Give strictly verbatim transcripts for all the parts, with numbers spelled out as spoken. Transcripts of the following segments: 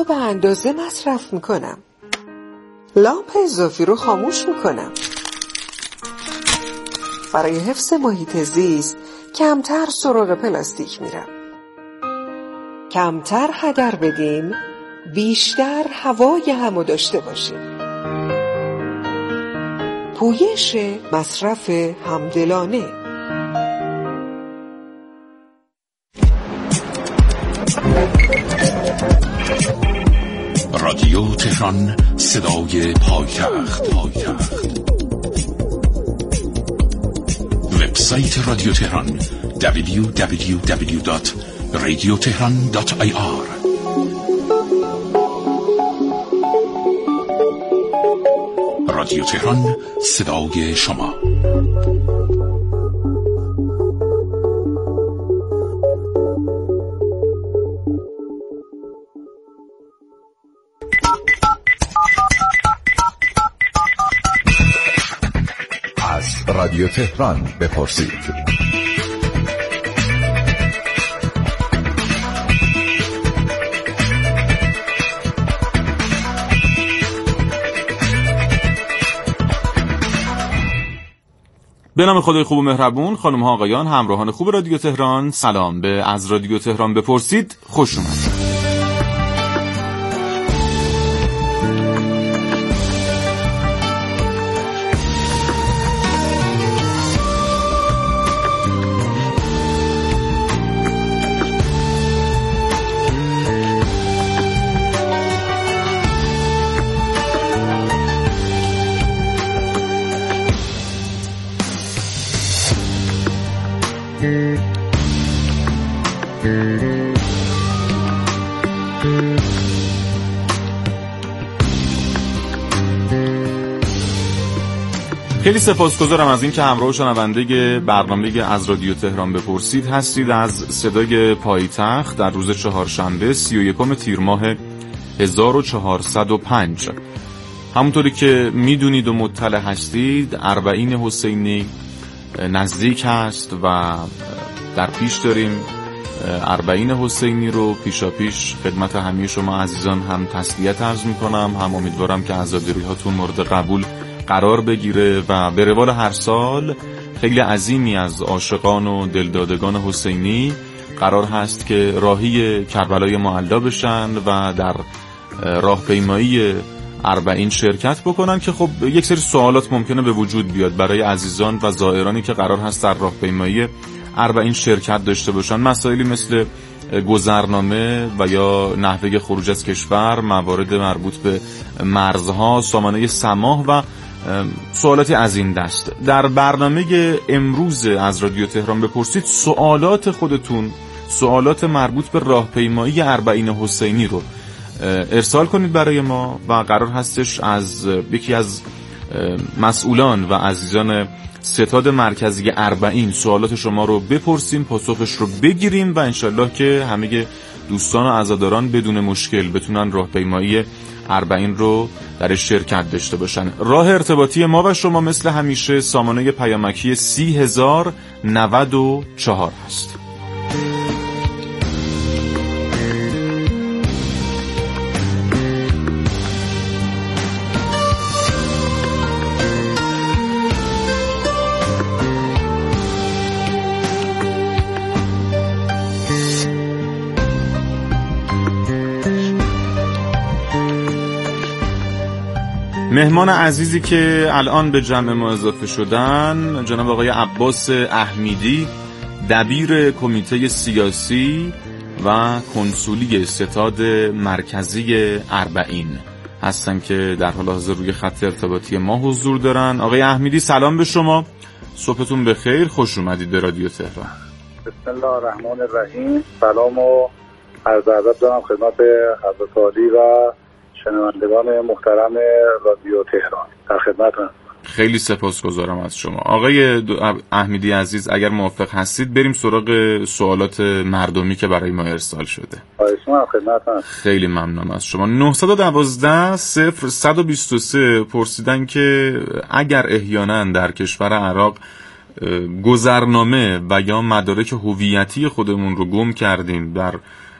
رو به اندازه مصرف میکنم. لامپ اضافی رو خاموش میکنم. برای حفظ محیط زیست کمتر سراغ پلاستیک میرم. کمتر هدر بدیم، بیشتر هوای همو داشته باشیم. پویش مصرف همدلانه. رادیو تهران، صدای پایتخت. وبسایت رادیو تهران دبلیو دبلیو دبلیو دات رادیو تهران دات آی آر. رادیو تهران، صدای شما. از رادیو تهران بپرسید. به نام خدای خوب و مهربون، خانم ها آقایان، همراهان خوب رادیو تهران، سلام. به از رادیو تهران بپرسید خوش اومدید. خیلی سپاسگزارم از این که همراه شنونده برنامه از رادیو تهران بپرسید هستید. از صدای پایتخت در روز چهارشنبه سی و یکم تیر ماه هزار و چهارصد و پنج. همونطوری که میدونید و مطلع هستید، اربعین حسینی نزدیک هست و در پیش داریم. اربعین حسینی رو پیشا پیش خدمت همه شما عزیزان هم تسلیت عرض میکنم، هم امیدوارم که عزاداری هاتون مورد قبول قرار بگیره و به روال هر سال خیلی عظیمی از عاشقان و دلدادگان حسینی قرار هست که راهی کربلای معلا بشن و در راهپیمایی اربعین شرکت بکنن، که خب یک سری سوالات ممکنه به وجود بیاد برای عزیزان و زائرانی که قرار هست در راهپیمایی اربعین شرکت داشته باشن. مسائلی مثل گذرنامه و یا نحوه خروج از کشور، موارد مربوط به مرزها، سامانه سماح و سوالاتی از این دست. در برنامه امروز از رادیو تهران بپرسید سوالات خودتون، سوالات مربوط به راهپیمایی اربعین حسینی رو ارسال کنید برای ما و قرار هستش از یکی از مسئولان و عزیزان ستاد مرکزی اربعین سوالات شما رو بپرسیم، پاسخش رو بگیریم و انشالله که همه دوستان و عزاداران بدون مشکل بتونن راهپیمایی اربعین رو در شرکت داشته باشن. راه ارتباطی ما و شما مثل همیشه سامانه پیامکی سی هزار نود و چهار هست. مهمان عزیزی که الان به جمع ما اضافه شدن جناب آقای عباس احمیدی، دبیر کمیته سیاسی و کنسولی ستاد مرکزی اربعین هستن که در حال حاضر روی خط ارتباطی ما حضور دارن. آقای احمیدی سلام به شما، صبحتون بخیر، خوش اومدید به رادیو تهران. بسم الله الرحمن الرحیم. سلام و عرض ادب دارم خدمت حضرت عالی و شنوندگان محترم رادیو تهران. در خدمتتون. خیلی سپاسگزارم از شما. آقای احمیدی عزیز اگر موافق هستید بریم سراغ سوالات مردمی که برای ما ارسال شده. خواهشاً خدمتتون. خیلی ممنونم از شما. نهصد و دوازده صفر صد و بیست و سه پرسیدن که اگر احیانا در کشور عراق گذرنامه و یا مدارک هویتی خودمون رو گم کردیم در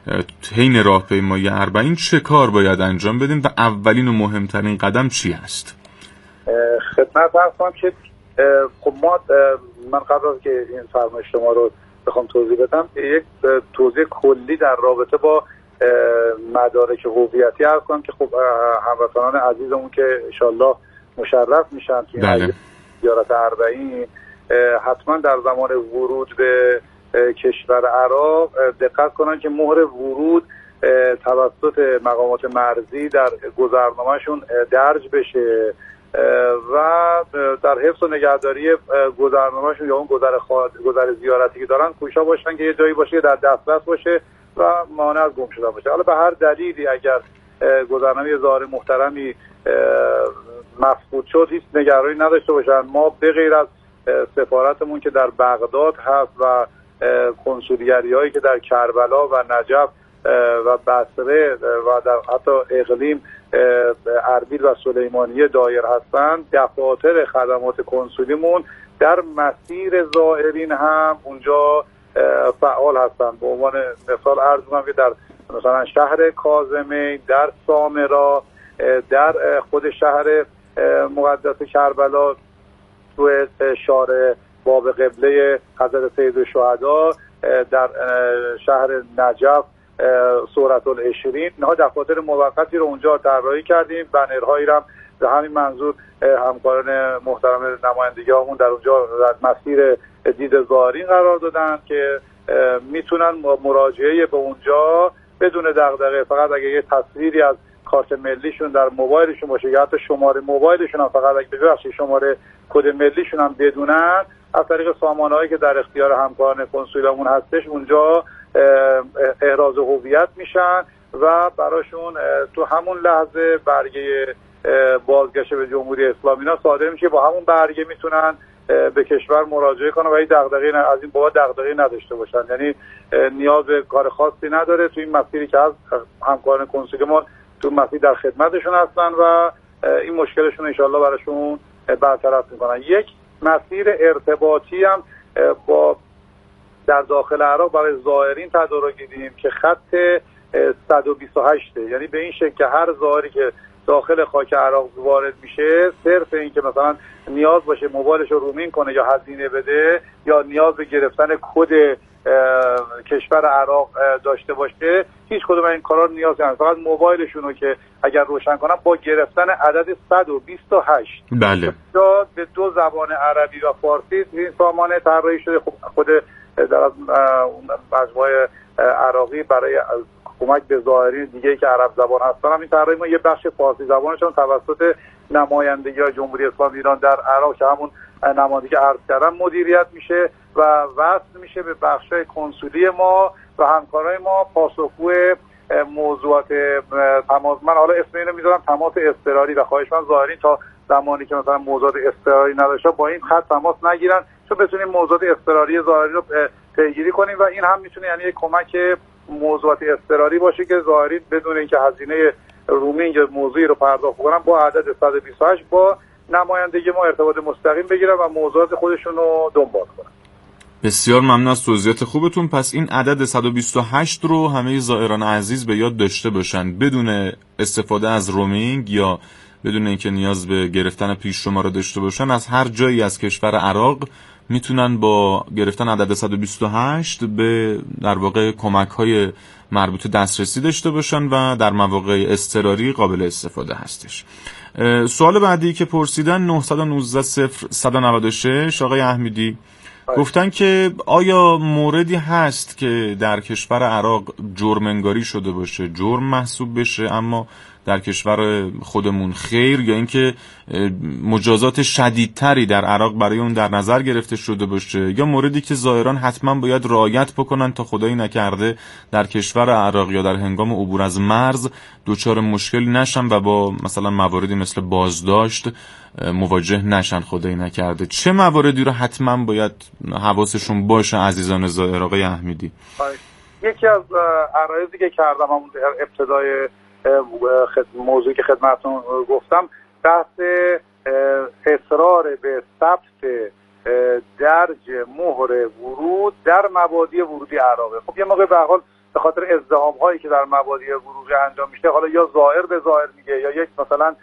حین راهپیمایی اربعین چه کار باید انجام بدیم و اولین و مهمترین قدم چی هست؟ خدمت عرض کنم که خب ما من قبل از که این فرمایش شما رو بخوام توضیح بدم یک توضیح کلی در رابطه با مدارک هویتی عرض کنم که خب هموطنان عزیزمون که انشالله مشرف میشن که بله. زیارت اربعین حتما در زمان ورود به کشور عراق دقت کنن که مهر ورود توسط مقامات مرزی در گذرنامه‌شون درج بشه و در حفظ و نگهداری گذرنامه‌شون یا اون گذر خواهد گذر زیارتی که دارن کوشا باشن که یه جایی باشه در دسترس باشه و مانع از گم شدن باشه. حالا به هر دلیلی اگر گذرنامه ظاهر محترمی مفقود شد هیچ نگرانی نداشته باشن. ما به غیر از سفارتمون که در بغداد هست و کنسولیری هایی که در کربلا و نجف و بصره و در حتی اقلیم اربیل و سلیمانیه دایر هستند، دفاتر خدمات کنسولیمون در مسیر زائرین هم اونجا فعال هستند. به عنوان مثال عرض کنم که در مثلا شهر کاظمه، در سامرا، در خود شهر مقدس کربلا، تو شارع باب قبله حضرت سید الشهدا، در شهر نجف سورة العشرین، اینها دفاتر موقتی رو اونجا طراحی کردیم. بنرهایی رو هم به همین منظور همکاران محترم نمایندگی همون در اونجا در مسیر دید زائرین قرار دادن که میتونن مراجعه به اونجا بدون دغدغه، فقط اگه یه تصویری از کارت ملیشون در موبایلشون باشه یا حتی شماره موبایلشون هم فقط اگه ببخشید شماره کد ملیشون هم بدونن، از طریق سامانه‌ای که در اختیار همکاران کنسولمون هستش اونجا احراز هویت میشن و براشون تو همون لحظه برگه بازگشت به جمهوری اسلامی اینا صادر میشه. با همون برگه میتونن به کشور مراجعه کنن و این دغدغه‌ای از این بابت دغدغه‌ای نداشته باشن. یعنی نیاز به کار خاصی نداره. تو این مسیری که از همکاران کنسولی ما تو مسیر در خدمتشون هستن و این مشکلشون انشالله براشون برطرف میکنن. یک مسیر ارتباطی هم با در داخل عراق برای زائرین تدارک دیدیم که خط صد و بیست و هشت، یعنی به این شکل که هر زائری که داخل خاک عراق وارد میشه صرف این که مثلا نیاز باشه موبایلش رو رومین کنه یا هزینه بده یا نیاز به گرفتن کد کشور عراق داشته باشه، هیچ کدوم این کارا نیاز نداره. فقط موبایلشون رو که اگر روشن کنن با گرفتن عدد صد و بیست و هشت بله به دو زبان عربی و فارسی این سامانه طراحی شده. خود در مجموعه عراقی برای کمک به زائرین دیگه که عرب زبان هستن هم این طراحی ما یه بخش فارسی زبانشون توسط نمایندگی جمهوری اسلامی ایران در عراق که همون نمایندگی عرض کردن مدیریت میشه و وصل میشه به بخش‌های کنسولی ما و همکارای ما پاسخگو موضوعات تماس. من حالا اسم اینو میذارم تماس اضطراری و خواهش من زائرین تا زمانی که مثلا موضوعات اضطراری نداشته با این خط تماس نگیرن چون بتونیم موضوعات اضطراری زائرین رو پیگیری کنیم و این هم میتونه یعنی یک کمک موضوعات اضطراری باشه که زائرین بدون اینکه هزینه رومینگ موضوعی رو پرداخت کنن با عدد صد و بیست و هشت با نمایندگی ما ارتباط مستقیم بگیرن و موضوعات خودشون رو دنبال کنن. بسیار ممنون از توضیحات خوبتون. پس این عدد صد و بیست و هشت رو همه زائران عزیز به یاد داشته باشن، بدون استفاده از رومینگ یا بدون اینکه نیاز به گرفتن پیش شماره داشته باشن از هر جایی از کشور عراق میتونن با گرفتن عدد صد و بیست و هشت به در واقع کمک‌های مربوطه دسترسی داشته باشن و در مواقع اضطراری قابل استفاده هستش. سوال بعدی که پرسیدن نه یک نه صفر یک نه شش آقای احمدی گفتن که آیا موردی هست که در کشور عراق جرم انگاری شده باشه، جرم محسوب بشه اما در کشور خودمون خیر، یا اینکه مجازات شدیدتری در عراق برای اون در نظر گرفته شده باشه، یا موردی که زائران حتما باید رعایت بکنن تا خدایی نکرده در کشور عراق یا در هنگام عبور از مرز دچار مشکلی نشن و با مثلا مواردی مثل بازداشت مواجه نشن خدایی نکرده. چه مواردی رو حتما باید حواسشون باشه عزیزان زائر آقای احمدی؟ یکی از عرایضی که کردم همون ابتدای موضوعی که خدمتتون گفتم بحث اصرار به ثبت درج مهر ورود در مبادی ورودی عراقه. خب یه موقع به حال به خاطر ازدحام هایی که در مبادی ورودی انجام میشه، حالا یا ظاهر به ظاهر میگه یا یک مثلا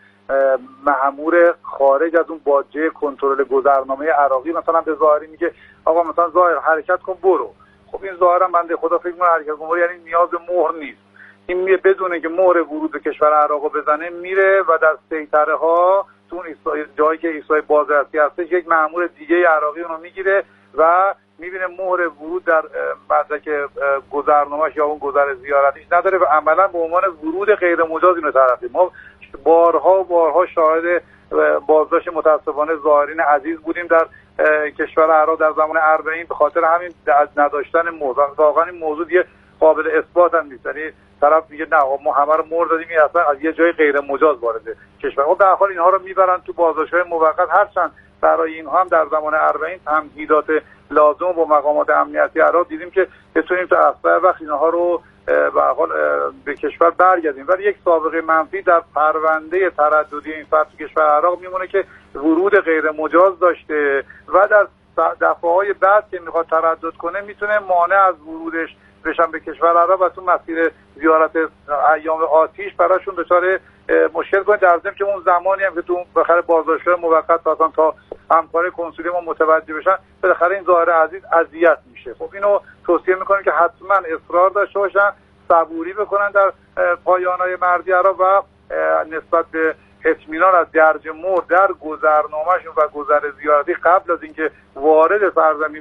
مأمور خارج از اون باجه کنترل گذرنامه عراقی مثلا به ظاهری میگه آقا مثلا ظاهر حرکت کن برو. خب این ظاهرا بنده خدا فکر می‌کنه حرکت کن یعنی نیاز به مهر نیست، این میگه بدونه که مهر ورود به کشور عراق بزنه میره و در سیطره ها تو اون جایی که ایستگاه بازرسی هست یک مأمور دیگه عراقی اونو میگیره و میبینه مهر ورود در مدرک گذرنامه‌اش یا اون گذر زیارتیش نداره و عملا به عنوان ورود غیر مجاز اینو تلقی. ما بارها و بارها شاهد بازداشت متاسفانه ظاهرین عزیز بودیم در کشور عراق در زمان اربعین به خاطر همین از نداشتن موضوع. واقعا این موضوع دیگه قابل اثبات هم نیست، یعنی طرف میگه نه ما همه رو مهر دادیم این اصلا از یه جای غیر مجاز وارد کشور. خب در حال اینها رو میبرن تو بازداشت‌های موقت، هرچند برای اینها هم در زمان اربعین تمهیدات لازم با مقامات امنیتی عراق دیدیم که بتونیم تا اسرع وقت اینها رو به حال به کشور برگردیم. ولی یک سابقه منفی در پرونده ترددی این فرد تو کشور عراق میمونه که ورود غیر مجاز داشته و در دفعه‌های بعد که میخواد تردد کنه میتونه مانع از ورودش بشن به کشور عراق و تو مسیر زیارت ایام آتیش براشون دچار مشکل کنه، در ضمن که اون زمانی هم که تو بخره بازداشت‌های موقت اصلا تا همکار کنسولی ما متوجه بشن بالاخره این ظاهر عزیز اذیت میشه. خب اینو توصیه میکنیم که حتما اصرار داشته باشن، صبوری بکنن در پایان‌های مرزی عراق و نسبت به اطمینان از درج مهر در گذرنامه‌شون و گذر زیارتی قبل از اینکه وارد سرزمین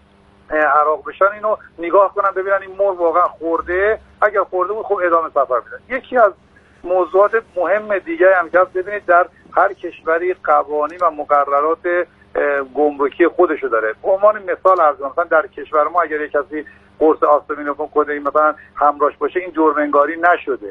عراق بشن اینو نگاه کنن ببینن این مهر واقعا خورده، اگر خورده بود خب ادامه سفر بدن. یکی از موضوعات مهم دیگه هم که ببینید در هر کشوری قوانین و مقررات گمرکی خودشو داره. به عنوان مثال عرض کنم مثلا در کشور ما اگر یک کسی قرص آستامینوفن کدی مثلا همراهش باشه این جرم انگاری نشده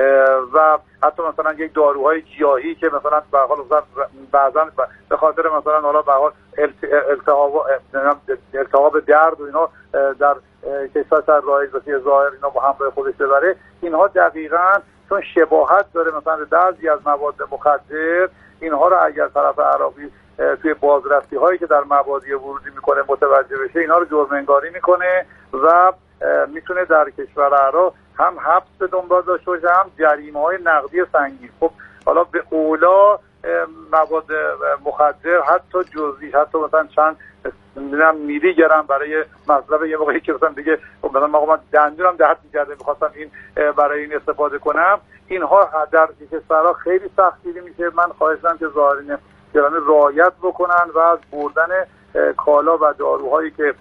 و حتی مثلا یک داروهای گیاهی که مثلا به حال بعضا به خاطر مثلا حالا به حال التهاب التهاب درد و اینا در کشور سر رایج واسه ظاهر اینا با همراه خودش ببره، اینها دقیقاً چون شباهت داره مثلا به بعضی از مواد مخدر، اینها رو اگر طرف عراقی توی بازرسی هایی که در مبادی ورودی میکنه متوجه بشه اینها رو جرم انگاری میکنه و میتونه در کشور عراق هم حبس به دنبال داشته باشه هم جریمه های نقدی سنگین. خب حالا به اولا مواد مخدر حتی جزئی حتی مثلا چند میدونم میلی گرم برای مصرف یه موقعی که مثلا دیگه مثلا من دندونم درد می‌کرده می‌خواستم این برای این استفاده کنم، اینها در کشورها خیلی سختگیری میشه. من خواهش می‌کنم که ظاهرین گرامی رعایت بکنن و از بردن کالا و داروهایی که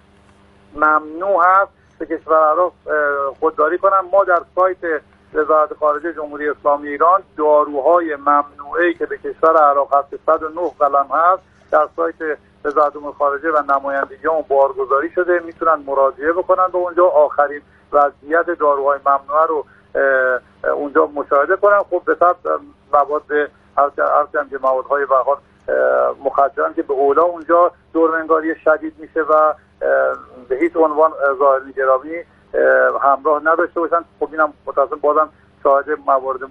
ممنوع هست به کشور عراق خودداری کنن. ما در سایت وزارت خارجه جمهوری اسلامی ایران داروهای ممنوعه‌ای که به کشور عراق هست صد و نه قلم هست در سایت وزارت امور خارجه و نمایندگی اون بارگذاری شده، میتونن مراجعه بکنن به اونجا، آخرین وضعیت داروهای ممنوعه رو اونجا مشاهده کنن. خب به طب مواد هرچند که موادهای به حال مخدرن که به اولا اونجا جرم‌انگاری شدید میشه و به هیچ عنوان ظاهرین گرامی همراه نداشته باشن. خب اینم متأسفانه بازم شاهد موارد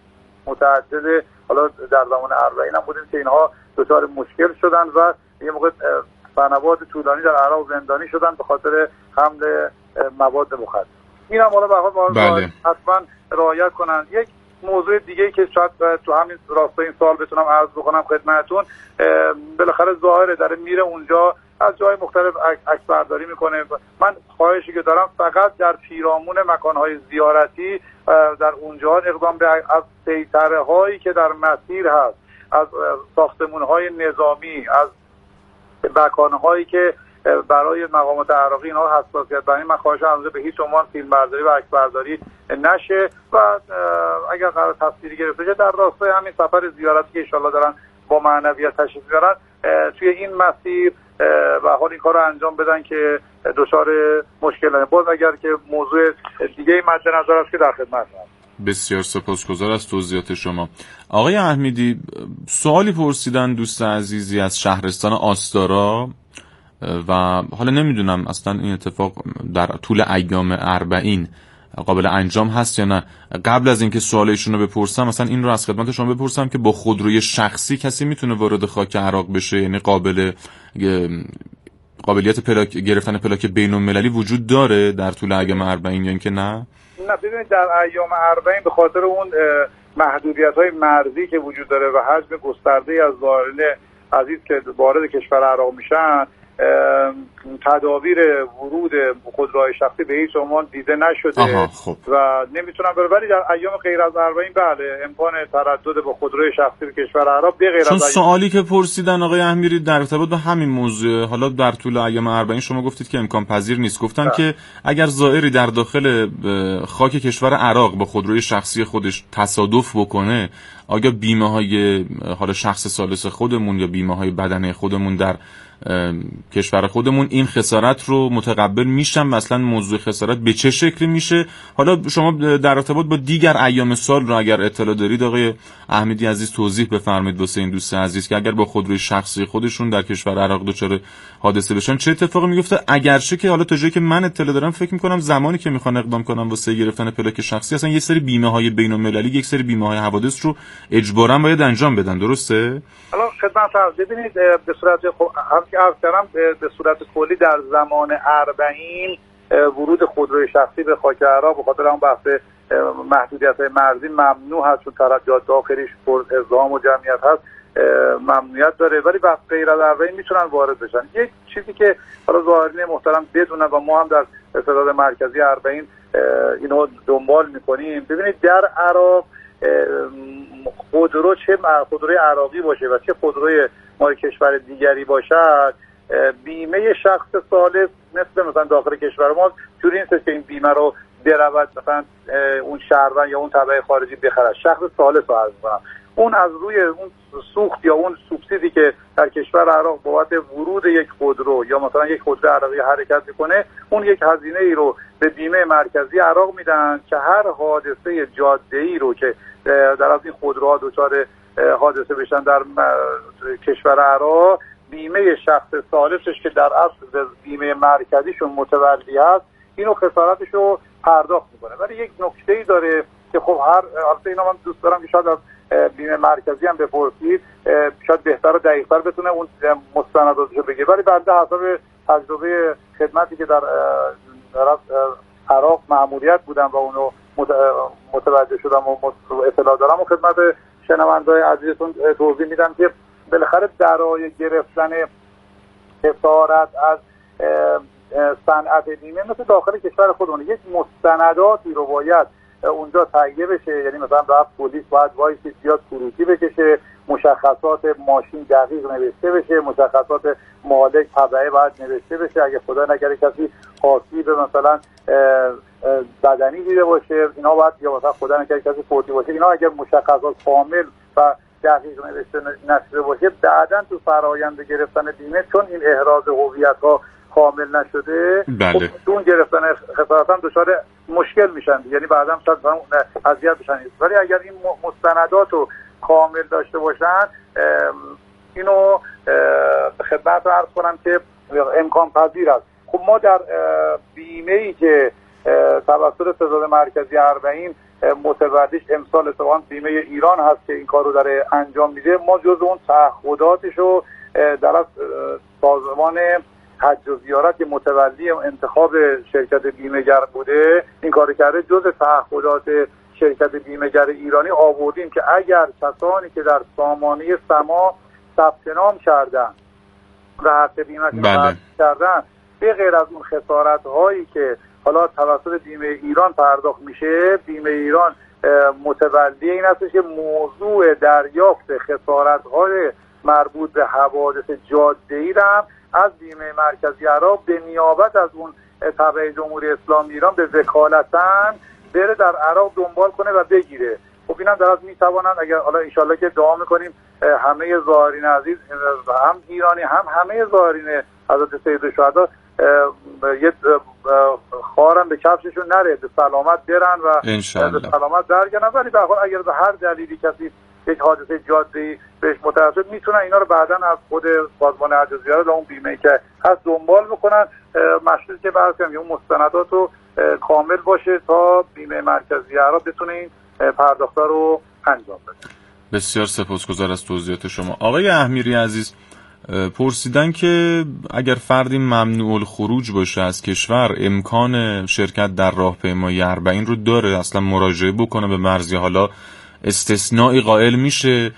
متعدد حالا در زمان اربعین هم بودیم که اینها دچار مشکل شدن و یه موقع سنوات طولانی در عراق زندانی شدن به خاطر حمل مواد مخدر. اینم حالا به هر حال حتما رعایت کنن. یک موضوع دیگه که شاید تو همین راستای این سال بتونم عرض بکنم خدمتتون، بالاخره ظاهره داره میره اونجا از جای مختلف عکس برداری میکنه. من خواهشی که دارم فقط در پیرامون مکانهای زیارتی در اونجا اقدام به از سیطره هایی که در مسیر هست، از ساختمون های نظامی، از مکانهایی که برای مقامات عراقی اینها حساسیت دارن، من خواهش می‌کنم به هیچ عنوان فیلم برداری و عکس برداری نشه و اگر قرار تصویری گرفته شه در راستای همین سفر زیارتی که ان شاءالله دارن با معنویت تشریف میارن توی این مسیر و حال این کار رو انجام بدن که دچار مشکل نشه. باز اگر که موضوع دیگه مد نظر است که در خدمت هستم. بسیار سپاسگزار از توضیحات شما. آقای احمدی، سوالی پرسیدن دوست عزیزی از شهرستان آستارا و حالا نمیدونم اصلا این اتفاق در طول ایام اربعین قابل انجام هست یا نه. قبل از اینکه سوالشون رو بپرسم مثلا این رو از خدمت شما بپرسم که با خودروی شخصی کسی میتونه وارد خاک عراق بشه؟ یعنی قابل قابلیت پلاک گرفتن پلاک بین‌المللی وجود داره در طول ایام اربعین یا اینکه نه؟ نه ببینید در ایام اربعین به خاطر اون محدودیت‌های مرزی که وجود داره و حجم گسترده‌ای از زائرین عزیز که وارد کشور عراق میشن، تدابیر ورود خودروهای شخصی به هیچ عنوان دیده نشده. آها، خب. و نمیتونم بره، ولی در ایام غیر از اربعین بله امکان تردد با خودروی شخصی به کشور عراق به غیر چون از سوالی که پرسیدن آقای احمیری در ارتباط با همین موضوع، حالا در طول ایام اربعین شما گفتید که امکان پذیر نیست، گفتن ده. که اگر زائری در داخل خاک کشور عراق با خودروی شخصی خودش تصادف بکنه، آیا بیمه های حالا شخص ثالث خودمون یا بیمه های بدنه خودمون در کشور خودمون این خسارت رو متقبل میشن؟ مثلا موضوع خسارت به چه شکلی میشه؟ حالا شما در ارتباط با دیگر ایام سال رو اگر اطلاع دارید آقای احمدی عزیز توضیح بفرمایید واسه این دوست عزیز که اگر با خودروی شخصی خودشون در کشور عراق دچار حادثه بشن چه اتفاقی میفته؟ اگرچه که حالا تا جایی که من اطلاع دارم فکر میکنم زمانی که میخوان اقدام کنن واسه گرفتن پلاک شخصی اصلا یه سری بیمه های بین‌المللی، یک سری بیمه های حوادث رو اجباراً باید انجام بدن، درسته؟ حالا خدمت عرض ببینید به صورت هم که عرض کردم به صورت کلی در زمان اربعین ورود خودروی شخصی به خاک عراق به خاطر اون بحث محدودیت‌های مرزی ممنوع هست، چون ترجیحات داخلیش پر ازدحام و جمعیت هست ممنوعیت داره، ولی به غیر از اربعین میتونن وارد بشن. یک چیزی که حالا ظاهرین محترم بدونن و ما هم در ارتداد مرکزی اربعین اینو دنبال میکنیم، ببینید در عراق خودرو چه خودروی عراقی باشه و چه خودروی مال کشور دیگری باشد، بیمه شخص ثالث مثل مثلا داخل کشور ما جوری نیست که این بیمه رو برود مثلا اون شهروند یا اون تبع خارجی بخره، شخص ثالث رو عرض کنم، اون از روی اون سوخت یا اون سوبسیدی که در کشور عراق بابت ورود یک خودرو یا مثلا یک خودرو عراقی حرکت میکنه، اون یک هزینه ای رو به بیمه مرکزی عراق میدن که هر حادثه جاده‌ای رو که در از این خودروها دچار حادثه بشن در کشور عراق، بیمه شخص ثالثش که در اصل بیمه مرکزیشون متولی هست اینو خسارتش رو پرداخت میکنه. ولی یک نکته‌ای داره که خب هر البته اینا من دوست دارم که شاید از بیمه مرکزی هم بپرسید، شاید بهتر و دقیق‌تر بتونه اون مستنداتشو بگه، ولی بنده حسب تجربه خدمتی که در عراق مأموریت بودم و اونو متوجه شدم و اطلاع دارم و خدمت شنونده‌های عزیزتون توضیح میدم که بالاخره برای گرفتن خسارت از صنعت بیمه مثل داخل کشور خودمون یک مستنداتی رو باید اونجا تهیه بشه، یعنی مثلا رفت پلیس باید وایسی زیاد کروکی بکشه، مشخصات ماشین دقیق نوشته بشه، مشخصات مالک تبعه باید نوشته بشه، اگه خدا نکرده کسی خاصی به مثلا بدنی دیده باشه اینا باید، یا مثلا خدا نکرده کسی فوتی باشه اینا، اگر مشخصات کامل و دقیق نوشته نشده باشه بعداً تو فرآیند گرفتن بیمه چون این احراز هویت‌ها کامل نشده بله. اون گرفتن خسارت هم دچار مشکل میشن، یعنی بعداً شاید اذیت بشن. ولی اگر این مستندات رو کامل داشته باشن اینو به خدمت عرض کنم که امکان پذیر است. خب ما در بیمه‌ای که توسط ارتداد مرکزی اربعین متولیش امسال اتفاقاً بیمه ایران هست که این کار رو داره انجام میده، ما جز اون تعهداتش رو در از سازمان حج و زیارت که متولی انتخاب شرکت بیمه‌گر بوده این کار کرده، جز تعهدات شرکت بیمه‌گر ایرانی آوردیم که اگر کسانی که در سامانه سما ثبت نام کردن و حق بیمه بله. کردن به غیر از اون خسارت هایی که حالا توسط بیمه ایران پرداخت میشه، بیمه ایران متولی این هستش که موضوع دریافت خسارت های مربوط به حوادث جاده‌ای را از بیمه مرکزی عراق به نیابت از اون تبع جمهوری اسلامی ایران به وکالتاً بره در عراق دنبال کنه و بگیره. خب اینم در از میتوانند اگر حالا انشالله که دعا میکنیم همه زائرین عزیز هم ایرانی هم همه زائرین حضرت سید الشهدا یه خارم به کفششون نره، به سلامت برن و انشالله. به سلامت درگنن. ولی به هر حال اگر به هر دلیلی کسی یک حادثه جاده‌ای بهش متوسط میتونن اینا رو بعداً از خود سازمان حج و زیارت اون بیمه که هست دنبال بکنن، مشروط که بعضی هم اون مستندات رو کامل باشه تا بیمه مرکزی عراق بتونه این پرداخت‌ها رو انجام بده. بسیار سپاسگزار از توضیحات شما آقای احمیری عزیز. پرسیدن که اگر فردی ممنوع الخروج باشه از کشور امکان شرکت در راهپیمایی اربعین رو داره اصلا مراجعه بکنه به مرزی؟ حالا استثنایی قائل میشه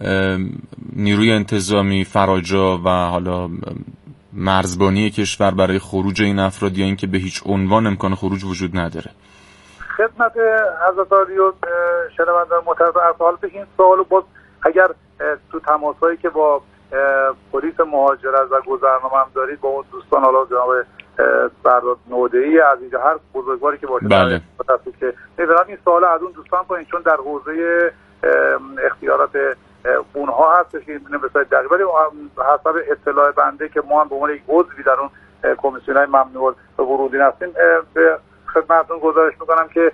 نیروی انتظامی فراجا و حالا مرزبانی کشور برای خروج این افراد یا اینکه به هیچ عنوان امکان خروج وجود نداره؟ خدمت حضرت عالی و شنوندگان محترم ارسال به این سوال باز اگر تو تماسایی که با پلیس مهاجرت و گذرنامه هم دارید با اون دوستان، حالا جناب برداد نوده‌ای از اینجا هر بزرگواری که باشه بله. که می‌ذارم این سوال از اون دوستان کنین، چون در حوزه اختیارات اونها هستش که نمی‌شه دقیق، ولی حسب اطلاع بنده که ما هم به عنوان یک عضوی در اون کمیسیون‌های ممنوع ورودی هستیم به خدمتتون گزارش می‌کنم که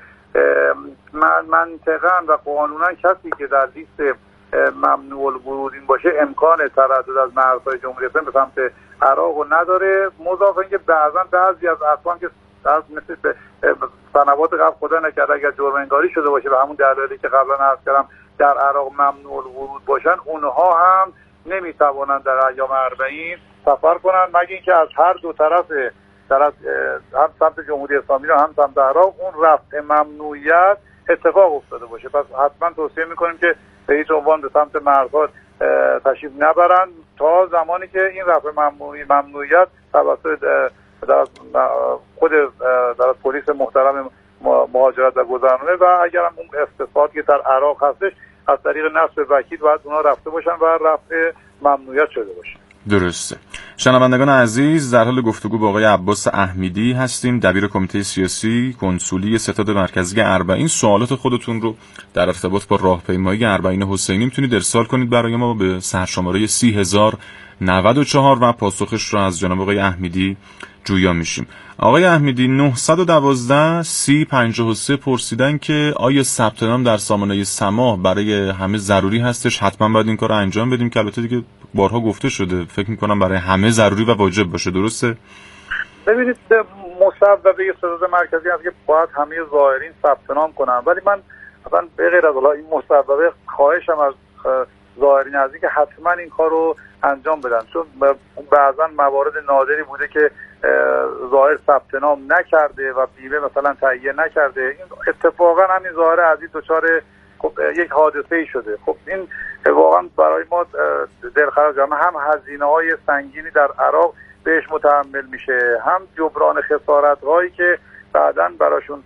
من منطقاً و قانوناً کسی که در لیست ممنوع الورود باشه امکان تردد از مرزهای جمهوری اسلامی به سمت عراق رو نداره. مضاف اینکه بعضا بعضی از افراد که از مثل به سنوات قبل خدا نکرده اگر جرم انگاری شده باشه به همون دلایلی که قبلا عرض کردم در عراق ممنوع الورود باشن، اونها هم نمیتوانند در ایام اربعین سفر کنند مگر اینکه از هر دو طرف طرف هم سمت جمهوری اسلامی و هم سمت عراق اون رفع ممنوعیت اتفاق افتاده باشه. پس حتما توصیه میکنیم که به هیچ عنوان به سمت مرزها تشریف نبرند تا زمانی که این رفع ممنوعیت توسط در خود در پلیس محترم مهاجرت و گذرنامه و اگر هم اون اقتصاد که در عراق هستش از طریق نصب وکیل باید اونا رفته باشن و رفع ممنوعیت شده باشه. درسته. شنوندگان عزیز، در حال گفتگو با آقای عباس احمدی هستیم، دبیر کمیته سیاسی کنسولی ستاد مرکزی اربعین. سوالات خودتون رو در ارتباط با راهپیمایی اربعین حسینی میتونید ارسال کنید برای ما به سرشماره سی هزار و نود و چهار و پاسخش رو از جناب آقای احمدی جویا میشیم. آقای احمدی، نهصد و دوازده سی پنجاه و سه پرسیدن که آیا ثبت نام در سامانه سما برای همه ضروری هستش؟ حتما باید این کار رو انجام بدیم که البته دیگه بارها گفته شده، فکر میکنم برای همه ضروری و واجب باشه. درسته؟ ببینید مصوبه ستاد مرکزی هست که باید همه زائرین ثبت نام کنن، ولی من مثلا به غیر از این مصوبه خواهشم از زائرین عزیزی که حتما این کار رو انجام بدن، چون بعضا موارد نادری بوده که ظاهر ثبت نام نکرده و بیمه مثلا تهیه نکرده. این اتفاقا همین ظاهر عزیز دچار خب یک حادثه ای شده. خب این واقعا برای ما دلخراش، هم هزینه های سنگینی در عراق بهش متحمل میشه، هم جبران خسارت هایی که بعداً براشون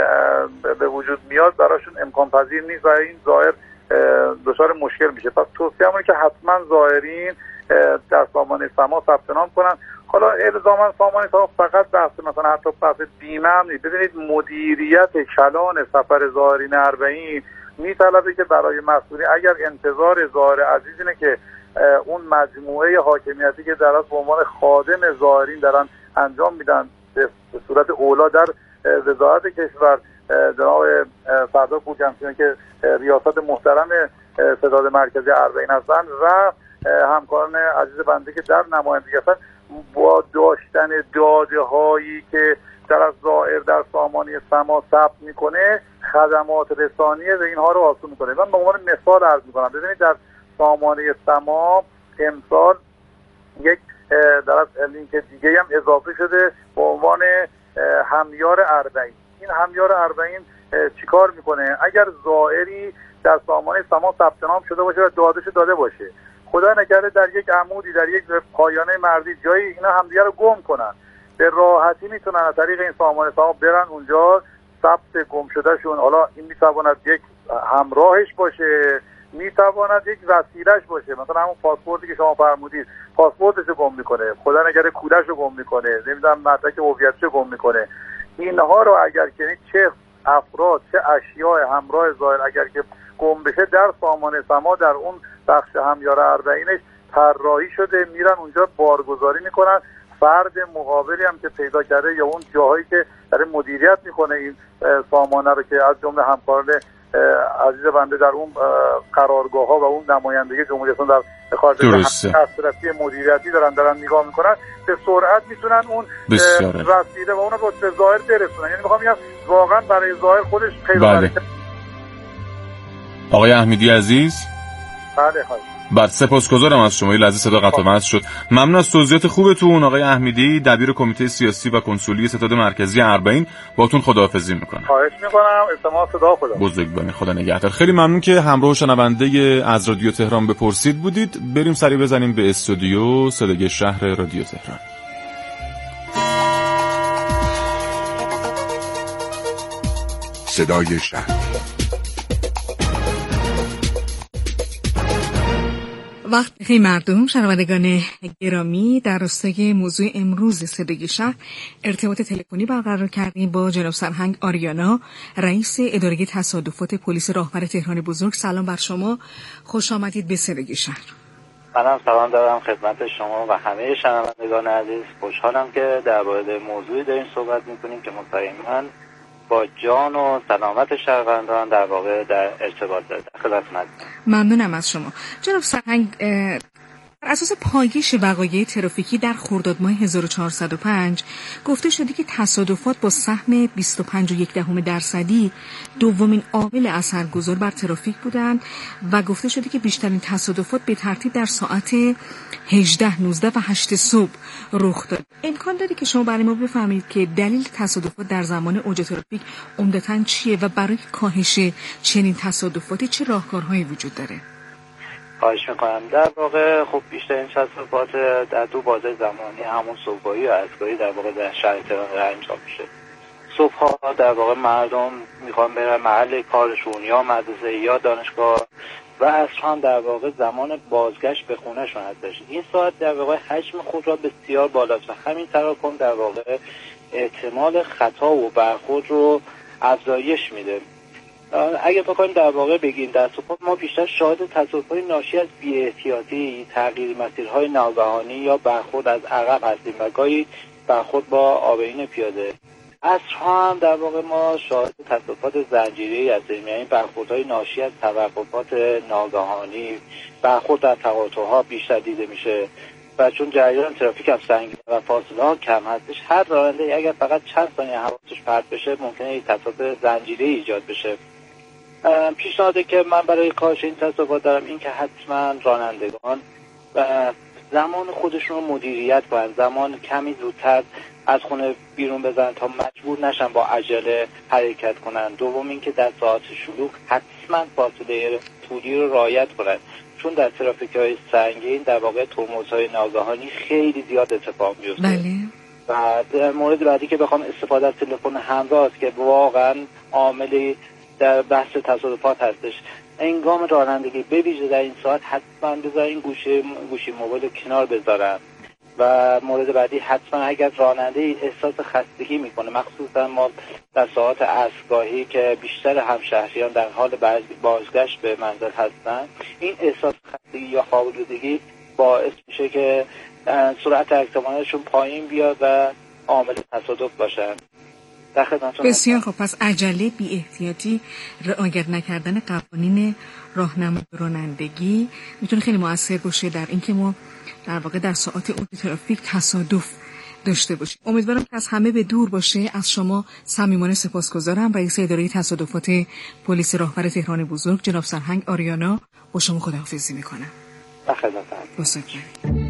به وجود میاد براشون امکان پذیر نیست و این ظاهر دچار مشکل میشه. پس توصیه‌مون که حتما زائرین در سامانه سما ثبت نام کنن. حالا الزاما سامانه سما فقط بحث مثلا حتی بحث بیمه هم نیست. ببینید مدیریت کلان سفر زائرین اربعین میطلبه که برای مسئولی اگر انتظار زائر عزیز اینه که اون مجموعه حاکمیتی که در از به عنوان خادم زائرین دارن انجام میدن به صورت اولا در وزارت کشور جناب فرزاد پورکمسیان که ریاست محترم ستاد مرکزی اربعین هستن و همکاران عزیز بنده که در نمایندگی هستن، با داشتن داده هایی که در از زائر در سامانه سما ثبت میکنه خدمات رسانیه و اینها رو آسون میکنه. من به عنوان مثال عرض میکنم، ببینید در سامانه سما امسال یک در از لینک دیگه هم اضافه شده به عنوان همیار اربعین. این همیار اربعین چیکار میکنه؟ اگر زائری در سامانه سما ثبت نام شده باشه و دادهش داده باشه، خدا نکرده در یک عمودی در یک پایانه مرزی جایی اینا همدیگه رو گم کنن، به راحتی میتونن از طریق این سامانه سما برن اونجا ثبت گم شده شون. حالا این میتواند یک همراهش باشه، میتواند یک وسیلهش باشه، مثلا همون پاسپورتی که شما فرمودید پاسپورتش رو گم میکنه، خدا نکرده کودش رو گم میکنه، نمیدونم مدرک هویتش رو گم میکنه. اینها رو اگر که چه افراد چه اشیاء همراه ظاهر اگر که گم بشه در سامانه سما در اون بخش همیار اربعینش طراحی شده، میرن اونجا بارگذاری میکنن. فرد مقابلی هم که پیدا کرده یا اون جاهایی که داره مدیریت میکنه این سامانه رو که از جمله همکاران عزیز بنده در اون قرارگاه ها و اون نمایندگی جمهوری اسلامی در خارج دسترسی مدیریتی دارن دارن نگاه میکنن، به سرعت میتونن اون رسیده و اون رو به ظاهر برسونن. یعنی میخوام بگم واقعا برای ظاهر خودش خیلی بله. آقای احمدی عزیز، بله خواهش. بعد سپاسگزارم از شما. یه لحظه صدا قطع و وصل شد. ممنون از توضیحات خوبتون آقای احمدی، دبیر کمیته سیاسی و کنسولی ستاد مرکزی اربعین. باهاتون خداحافظی میکنم. خواهش میکنم. استماع صدا خدا. بزرگواری، خدا نگهدار. خیلی ممنون که همراه شنونده از رادیو تهران بپرسید بودید. بریم سری بزنیم به استودیو صدای شهر رادیو تهران. صدای شهر. وقت بخیر مردم، شنوندگان گرامی. در راستای موضوع امروز صدای شهر ارتباط تلفنی برقرار کردیم با جناب سرهنگ آریانا، رئیس اداره تصادفات پلیس راهور تهران بزرگ. سلام بر شما، خوش آمدید به صدای شهر. منم سلام دارم خدمت شما و همه شنوندگان عزیز. خوشحالم که در مورد موضوعی داریم صحبت می‌کنیم که مطمئناً با جان و سلامت شهروندان در واقع در ارتباط داره. خدمتتون هستم. ممنونم از شما جناب سرهنگ. بر اساس پایگیش وقایع ترافیکی در خرداد ماه هزار و چهارصد و پنج گفته شده که تصادفات با سهم بیست و پنج و یک دهم درصدی دومین عامل اثرگذار بر ترافیک بودند و گفته شده که بیشترین تصادفات به ترتیب در ساعت هجده، نوزده و هشت صبح رخ داد. امکان داره که شما برای ما بفهمید که دلیل تصادفات در زمان اوج ترافیک عمدتاً چیه و برای کاهش چنین تصادفاتی چه راهکارهایی وجود داره؟ خواهش میکنم. در واقع خب بیشترین تصادفات در دو بازه زمانی همون صبحگاهی و عصرگاهی در واقع در شهر تهران انجام میشه. صبحها در واقع مردم میخوان برن محل کارشون یا مدرسه یا دانشگاه و عصر هم در واقع زمان بازگشت به خونهشون هستش. این ساعت در واقع حجم خود را بسیار بالاست و همین تراکم در واقع احتمال خطا و برخورد رو افزایش میده. اگه بخوایم در واقع بگیم در صبح ما بیشتر شاهد تصادف‌های ناشی از بی‌احتیاطی، تغییر مسیرهای ناگهانی یا برخورد از عقب هستیم و گاهی برخورد با آبرین پیاده. عصرها هم در واقع ما شاهد تصادفات زنجیره‌ای هستیم، یعنی برخوردهای ناشی از توقفات ناگهانی، برخورد در تقاطع‌ها بیشتر دیده میشه و چون جریان ترافیک هم سنگین و فاصله ها کم هستش، هر راننده اگر فقط چند ثانیه حواسش پرت بشه ممکنه یک تصادف زنجیره‌ای ایجاد بشه. پیشنهادی که من برای کاهش این تصادفات دارم این که حتما رانندگان و زمان خودشون رو مدیریت کنن، زمان کمی زودتر از خونه بیرون بزنن تا مجبور نشن با عجله حرکت کنن. دوم این که در ساعات شلوغ حتما فاصله طولی رو رعایت کنن، چون در ترافیک‌های سنگین در واقع ترمزهای ناگهانی خیلی زیاد اتفاق میفته. بله. و در مورد بعدی که بخوام استفاده از تلفن همراه است که واقعا عاملی در بحث تصادفات هستش، انگام رانندگی به ویژه در این ساعت حتما بذارین گوشی گوشی موبایل کنار بذارن. و مورد بعدی حتما اگر راننده احساس خستگی میکنه، مخصوصا ما در ساعات عصرگاهی که بیشتر همشهریان در حال بازگشت به منزل هستن، این احساس خستگی یا خوابالودگی باعث میشه که سرعت احتمالشون پایین بیاد و عامل تصادف باشن. بسیار خوب. پس عجله، بی احتیاطی، رعایت نکردن قوانین راهنمای رانندگی میتونه خیلی مؤثر باشه در اینکه ما در واقع در ساعات اوج ترافیک تصادف داشته باشیم. امیدوارم که از همه به دور باشه. از شما صمیمانه سپاسگزارم. رئیس اداره تصادفات پلیس راهور تهران بزرگ جناب سرهنگ آریانا، با شما خداحافظی میکنم. بخیر.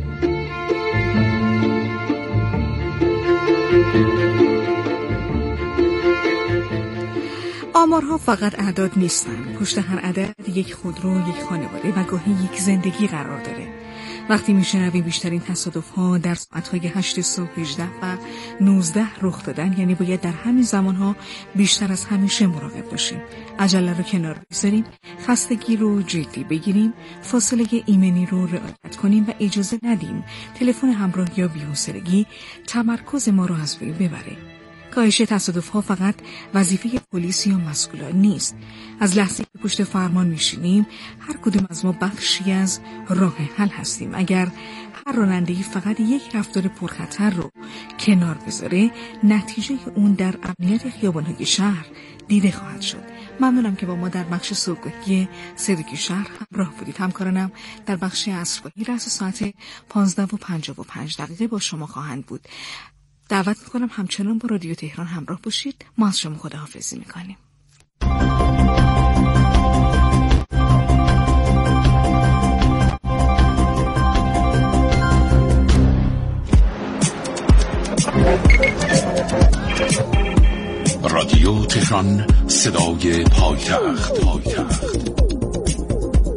آمارها فقط اعداد نیستن. پشت هر عدد یک خودرو، یک خانواده و گاهی یک زندگی قرار داره. وقتی میشنویم بیشترین تصادف‌ها در ساعت‌های هشت صبح، هجده و نوزده رخ دادن، یعنی باید در همین زمان‌ها بیشتر از همیشه مراقب باشیم. عجله رو کنار بذاریم، خستگی رو جدی بگیریم، فاصله ایمنی رو رعایت کنیم و اجازه ندیم تلفن همراه یا بی‌حوصلگی تمرکز ما رو از بین ببره. کاهش تصادف‌ها فقط وظیفه پلیس یا مسئولان نیست. از لحظه که پشت فرمان میشینیم، هر کدوم از ما بخشی از راه حل هستیم. اگر هر راننده‌ای فقط یک رفتار پرخطر رو کنار بذاره، نتیجه اون در امنیت خیابان‌های شهر دیده خواهد شد. ممنونم که با ما در بخش صبحگاهی صدای شهر همراه بودید. همکارانم در بخش عصرگاهی رأس ساعت پانزده و پنجاه و پنج دقیقه با شما خواهند بود. دعوت میکنم همچنان با رادیو تهران همراه باشید. ما از شما خداحافظی میکنیم. تهران، صدای پایتخت.